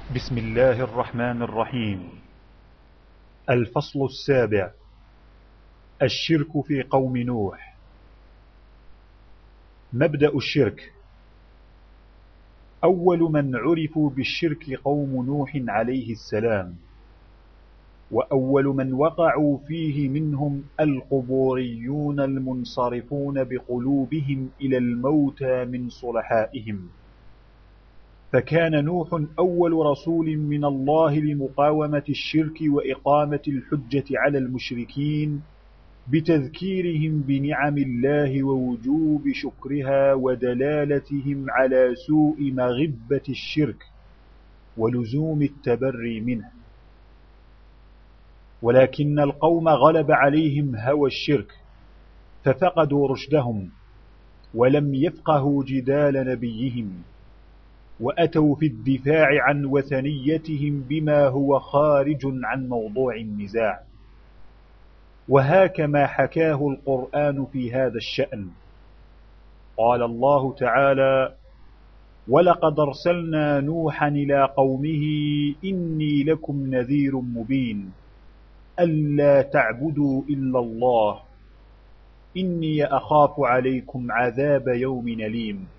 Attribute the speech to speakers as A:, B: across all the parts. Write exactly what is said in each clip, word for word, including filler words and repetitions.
A: بسم الله الرحمن الرحيم. الفصل السابع: الشرك في قوم نوح. مبدأ الشرك. أول من عرفوا بالشرك قوم نوح عليه السلام، وأول من وقعوا فيه منهم القبوريون المنصرفون بقلوبهم إلى الموتى من صلحائهم. فكان نوح أول رسول من الله لمقاومة الشرك وإقامة الحجة على المشركين بتذكيرهم بنعم الله ووجوب شكرها ودلالتهم على سوء مغبة الشرك ولزوم التبري منه. ولكن القوم غلب عليهم هوى الشرك ففقدوا رشدهم ولم يفقهوا جدال نبيهم، وأتوا في الدفاع عن وثنيتهم بما هو خارج عن موضوع النزاع. وهاك ما حكاه القرآن في هذا الشأن. قال الله تعالى: ولقد أرسلنا نوحا إلى قومه إني لكم نذير مبين ألا تعبدوا إلا الله إني أخاف عليكم عذاب يوم أليم.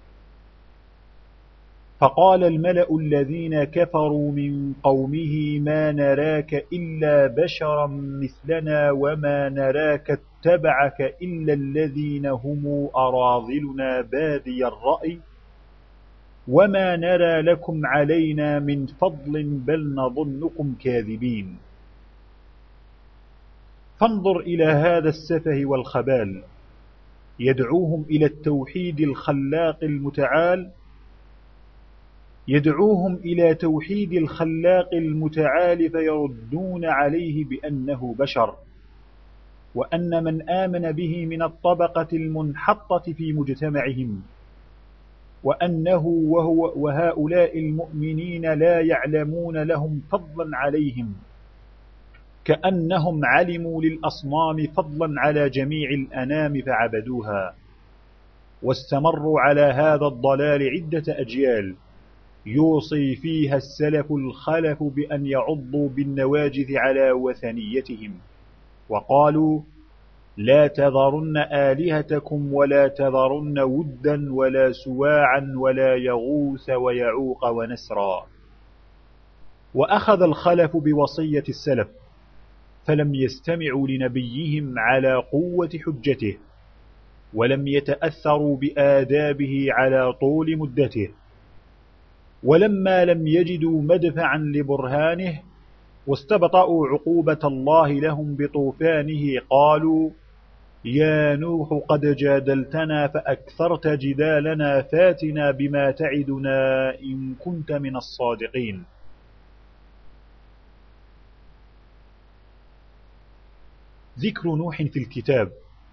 A: فقال الملأ الذين كفروا من قومه ما نراك إلا بشرا مثلنا وما نراك اتبعك إلا الذين هم أراذلنا بادي الرأي وما نرى لكم علينا من فضل بل نظنكم كاذبين. فانظر إلى هذا السفه والخبال، يدعوهم إلى التوحيد الخلاق المتعال يدعوهم إلى توحيد الخلاق المتعال فيردون عليه بأنه بشر، وأن من آمن به من الطبقة المنحطة في مجتمعهم، وأنه وهو وهؤلاء المؤمنين لا يعلمون لهم فضلا عليهم، كأنهم علموا للأصنام فضلا على جميع الأنام فعبدوها. واستمروا على هذا الضلال عدة أجيال يوصي فيها السلف الخلف بأن يعضوا بالنواجذ على وثنيتهم، وقالوا: لا تذرن آلهتكم ولا تذرن ودا ولا سواعا ولا يغوث ويعوق ونسرا. وأخذ الخلف بوصية السلف فلم يستمعوا لنبيهم على قوة حجته، ولم يتأثروا بآدابه على طول مدته. ولما لم يجدوا مدفعا لبرهانه واستبطأوا عقوبة الله لهم بطوفانه قالوا: يا نوح قد جادلتنا فأكثرت جدالنا فاتنا بما تعدنا إن كنت من الصادقين. ذكر نوح في الكتاب.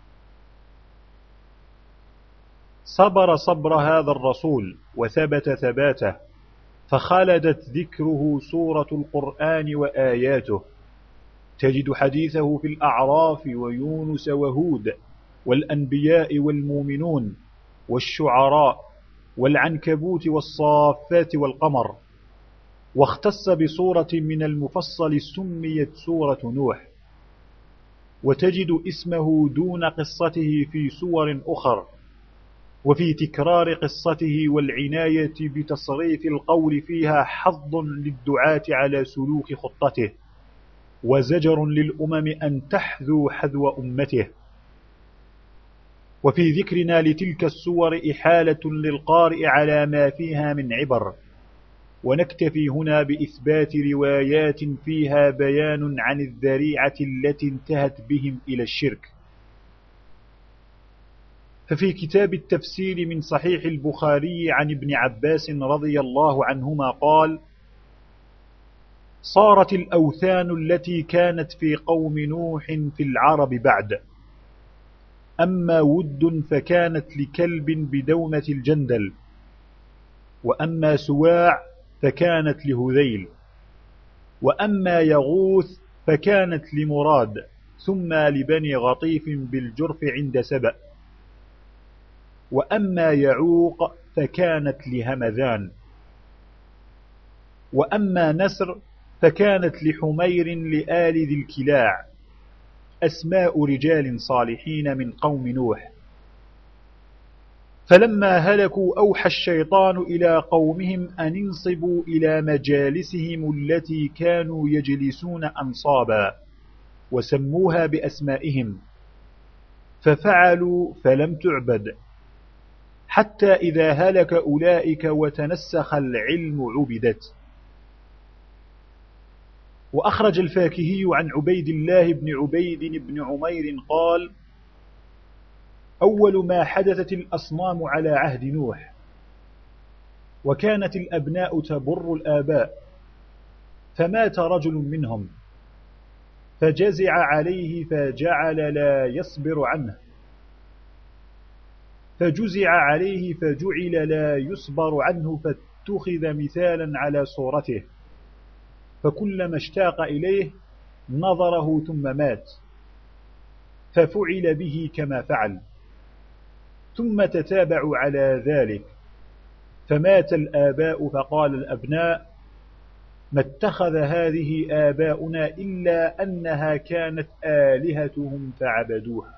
A: صبر صبر هذا الرسول وثبت ثباته، فخلدت ذكره سورة القرآن وآياته. تجد حديثه في الأعراف ويونس وهود والأنبياء والمؤمنون والشعراء والعنكبوت والصافات والقمر. واختص بصورة من المفصل سميت سورة نوح، وتجد اسمه دون قصته في سور أخر، وفي تكرار قصته والعناية بتصريف القول فيها حظ للدعاة على سلوك خطته، وزجر للأمم أن تحذو حذو أمته. وفي ذكرنا لتلك السور إحالة للقارئ على ما فيها من عبر، ونكتفي هنا بإثبات روايات فيها بيان عن الذريعة التي انتهت بهم إلى الشرك. ففي كتاب التفسير من صحيح البخاري عن ابن عباس رضي الله عنهما قال: صارت الأوثان التي كانت في قوم نوح في العرب بعد، أما ود فكانت لكلب بدومة الجندل، وأما سواع فكانت لهذيل، وأما يغوث فكانت لمراد، ثم لبني غطيف بالجرف عند سبأ، وأما يعوق فكانت لهمذان. وأما نسر فكانت لحمير لآل ذي الكلاع، أسماء رجال صالحين من قوم نوح. فلما هلكوا أوحى الشيطان إلى قومهم أن انصبوا إلى مجالسهم التي كانوا يجلسون أنصابا، وسموها بأسمائهم، ففعلوا فلم تعبد، حتى إذا هلك أولئك وتنسخ العلم عبدت. وأخرج الفاكهي عن عبيد الله بن عبيد بن عمير قال: أول ما حدثت الأصنام على عهد نوح، وكانت الأبناء تبر الآباء، فمات رجل منهم فجزع عليه فجعل لا يصبر عنه، فجزع عليه فجعل لا يصبر عنه، فاتخذ مثالا على صورته، فكلما اشتاق إليه نظره ثم مات، ففعل به كما فعل، ثم تتابعوا على ذلك، فمات الآباء فقال الأبناء: ما اتخذ هذه آباؤنا إلا أنها كانت آلهتهم فعبدوها.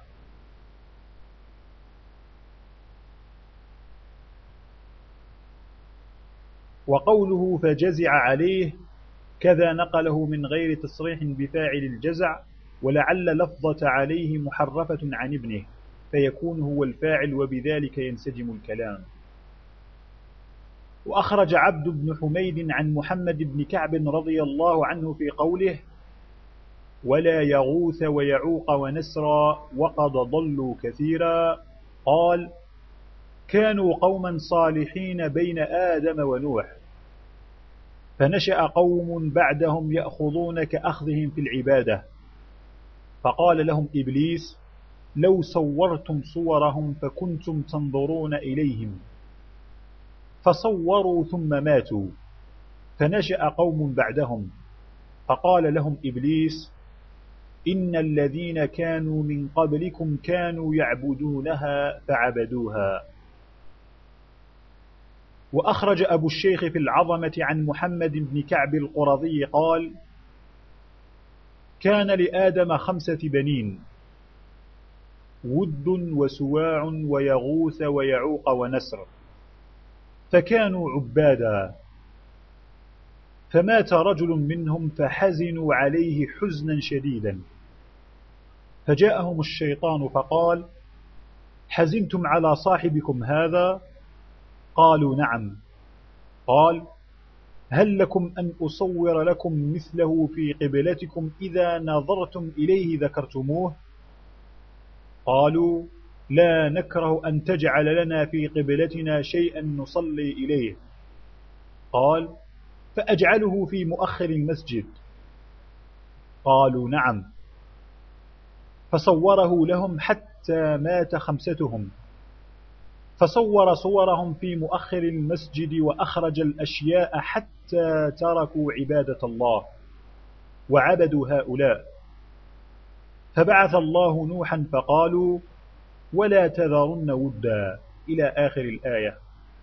A: وقوله فجزع عليه كذا نقله من غير تصريح بفاعل الجزع، ولعل لفظة عليه محرفة عن ابنه فيكون هو الفاعل، وبذلك ينسجم الكلام. وأخرج عبد بن حميد عن محمد بن كعب رضي الله عنه في قوله: ولا يغوث ويعوق ونسرا وقد ضلوا كثيرا، قال: كانوا قوما صالحين بين آدم ونوح، فنشأ قوم بعدهم يأخذون كأخذهم في العبادة، فقال لهم إبليس: لو صورتم صورهم فكنتم تنظرون إليهم، فصوروا ثم ماتوا، فنشأ قوم بعدهم، فقال لهم إبليس: إن الذين كانوا من قبلكم كانوا يعبدونها فعبدوها. وأخرج أبو الشيخ في العظمة عن محمد بن كعب القرظي قال: كان لآدم خمسة بنين: ود وسواع ويغوث ويعوق ونسر، فكانوا عبادا، فمات رجل منهم فحزنوا عليه حزنا شديدا، فجاءهم الشيطان فقال: حزنتم على صاحبكم هذا؟ قالوا نعم. قال: هل لكم أن أصور لكم مثله في قبلتكم إذا نظرتم إليه ذكرتموه؟ قالوا: لا نكره أن تجعل لنا في قبلتنا شيئا نصلي إليه. قال: فأجعله في مؤخر المسجد؟ قالوا نعم. فصوره لهم حتى مات خمستهم، فصور صورهم في مؤخر المسجد، وأخرج الأشياء حتى تركوا عبادة الله وعبدوا هؤلاء، فبعث الله نوحا فقالوا: ولا تذرن ودا، إلى آخر الآية.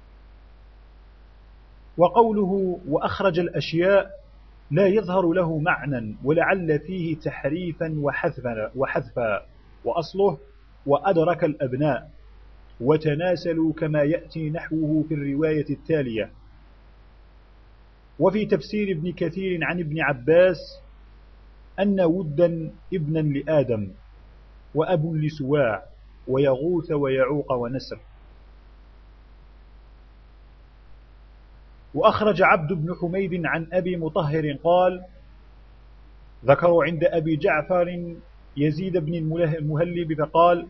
A: وقوله وأخرج الأشياء لا يظهر له معنى، ولعل فيه تحريفا وحذفا, وحذفا وأصله وأدرك الأبناء وتناسلوا، كما يأتي نحوه في الرواية التالية. وفي تفسير ابن كثير عن ابن عباس أن ودا ابنا لآدم وأب لسواع ويغوث ويعوق ونسر. وأخرج عبد بن حميد عن أبي مطهر قال: ذكروا عند أبي جعفر يزيد بن المهلب فقال: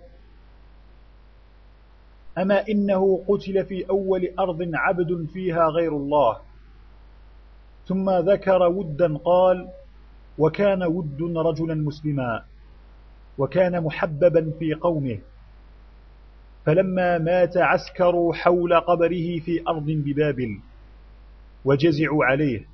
A: أما إنه قتل في أول أرض عبد فيها غير الله. ثم ذكر ودا قال: وكان ود رجلا مسلما، وكان محببا في قومه، فلما مات عسكروا حول قبره في أرض ببابل وجزعوا عليه،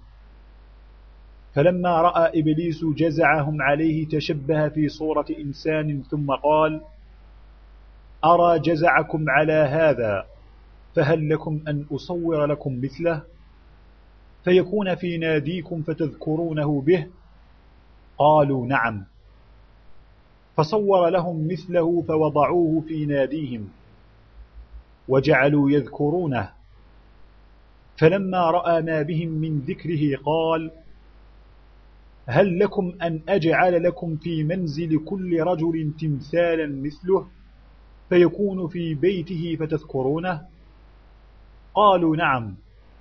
A: فلما رأى إبليس جزعهم عليه تشبه في صورة إنسان، ثم قال: أرى جزعكم على هذا، فهل لكم أن أصور لكم مثله؟ فيكون في ناديكم فتذكرونه به؟ قالوا نعم. فصور لهم مثله فوضعوه في ناديهم وجعلوا يذكرونه، فلما رأى ما بهم من ذكره قال: هل لكم أن أجعل لكم في منزل كل رجل تمثالا مثله فيكون في بيته فتذكرونه؟ قالوا نعم.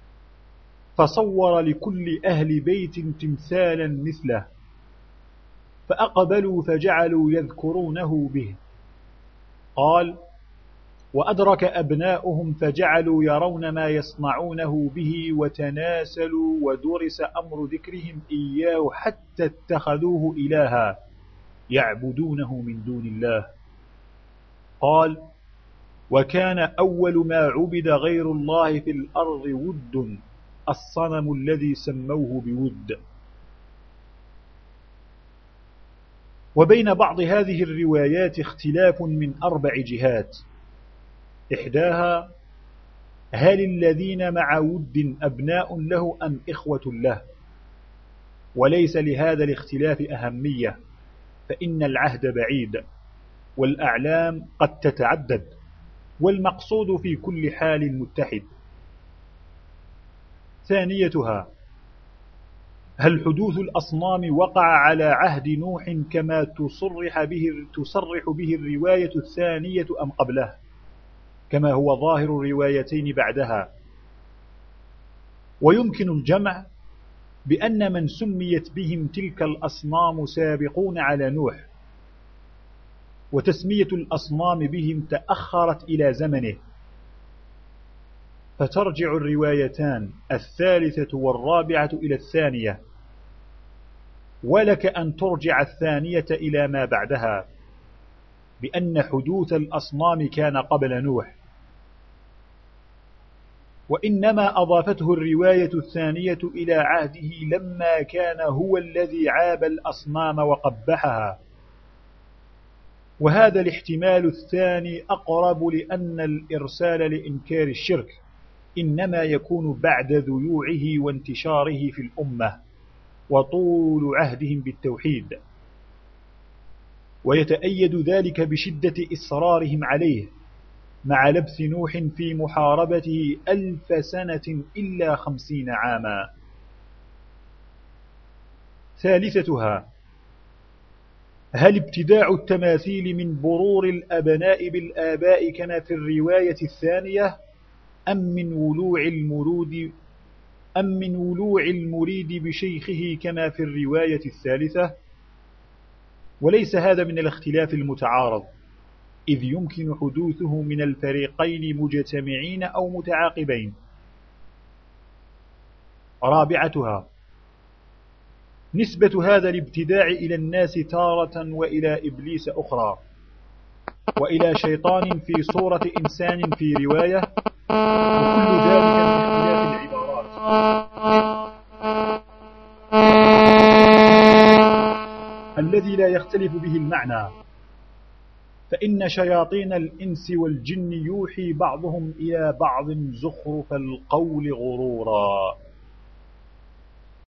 A: فصور لكل أهل بيت تمثالا مثله، فأقبلوا فجعلوا يذكرونه به. قال: وأدرك أبناؤهم فجعلوا يرون ما يصنعونه به وتناسلوا ودرس أمر ذكرهم إياه حتى اتخذوه إلها يعبدونه من دون الله. قال: وكان أول ما عبد غير الله في الأرض ود، الصنم الذي سموه بود. وبين بعض هذه الروايات اختلاف من أربع جهات. إحداها: هل الذين مع ود أبناء له أم إخوة له؟ وليس لهذا الاختلاف أهمية، فإن العهد بعيد والأعلام قد تتعدد، والمقصود في كل حال متحد. ثانيتها: هل حدوث الأصنام وقع على عهد نوح كما تصرح به, تصرح به الرواية الثانية أم قبله كما هو ظاهر الروايتين بعدها؟ ويمكن الجمع بأن من سميت بهم تلك الأصنام سابقون على نوح، وتسمية الأصنام بهم تأخرت إلى زمنه، فترجع الروايتان الثالثة والرابعة إلى الثانية، ولك أن ترجع الثانية إلى ما بعدها، بأن حدوث الأصنام كان قبل نوح. وإنما أضافته الرواية الثانية إلى عهده لما كان هو الذي عاب الأصنام وقبحها. وهذا الاحتمال الثاني أقرب، لأن الإرسال لإنكار الشرك إنما يكون بعد ذيوعه وانتشاره في الأمة وطول عهدهم بالتوحيد، ويتأيد ذلك بشدة إصرارهم عليه مع لبث نوح في محاربته ألف سنة إلا خمسين عاما. ثالثتها: هل ابتداع التماثيل من برور الأبناء بالآباء كما في الرواية الثانية، أم من ولوع المرود أم من ولوع المريد بشيخه كما في الرواية الثالثة؟ وليس هذا من الاختلاف المتعارض، إذ يمكن حدوثه من الفريقين مجتمعين أو متعاقبين. رابعتها: نسبة هذا الابتداع إلى الناس تارة وإلى إبليس أخرى، وإلى شيطان في صورة إنسان في رواية، وكل ذلك من اختلاف العبارات. الذي لا يختلف به المعنى، فإن شياطين الإنس والجن يوحي بعضهم إلى بعض زخرف القول غرورا.